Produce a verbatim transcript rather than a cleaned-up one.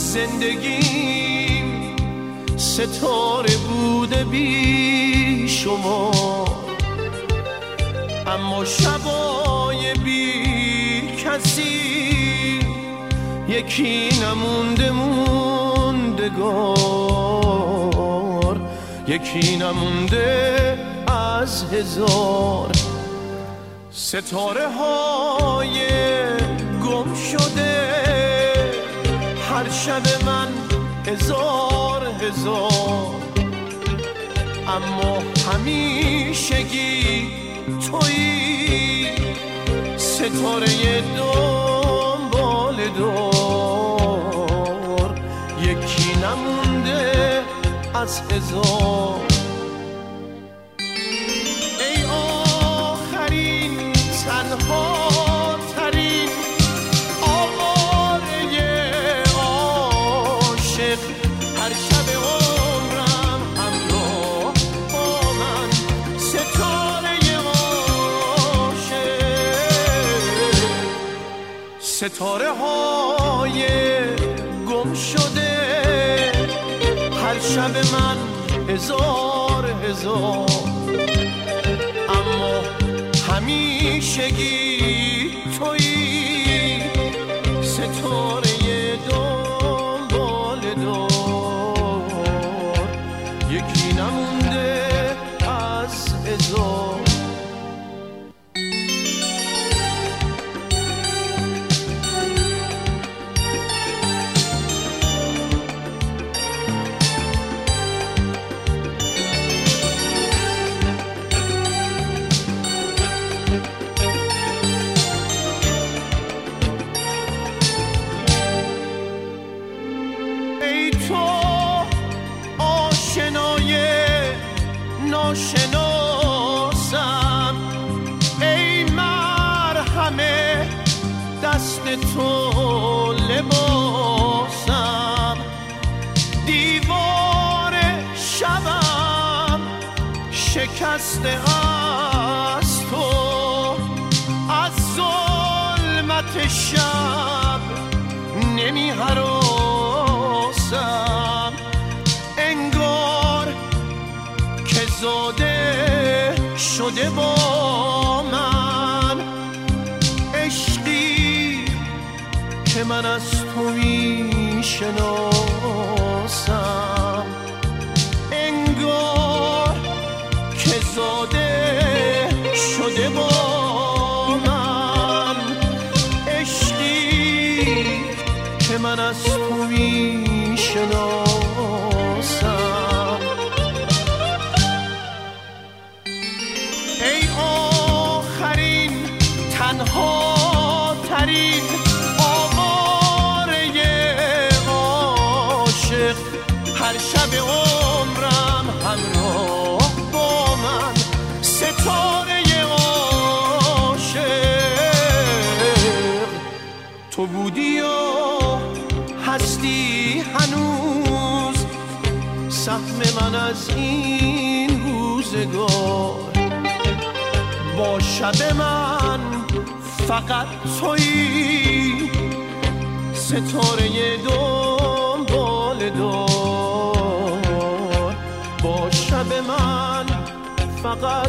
زندگیم ستاره بوده بی شما، اما شبای بی کسی یکی نمونده موندگار، یکی نمونده از هزار. ستاره های گم شده هر شب من هزار هزار، اما همیشگی تویی ستاره دنبال دار، یکی نمونده از هزار. ای آخرین تنها ترین آواره عاشق، هر شب عمرم همراه با من ستاره عاشق. ستاره های گم شده هر شب من هزار هزار، اما همیشگی تویی ستاره دنبال دار، یکی نمونده از هزار. ناشناسم، ای مرهمه دست تو لباسم، دیوار شبم شکسته از تو، از ظلمت شب نمی هراسم، انگار که زاده شده با من عشقی که من از تو می شناسم، انگار که زاده شده با من عشقی که من از تو می شناسم. ای آخرین تنها ترین آواره عاشق، هر شب عمرم همراه با من ستاره عاشق. تو بودی و هستی هنوز سهم من از این روزگار، با شب من فقط تویی ستاره دنبال دار، با شب من فقط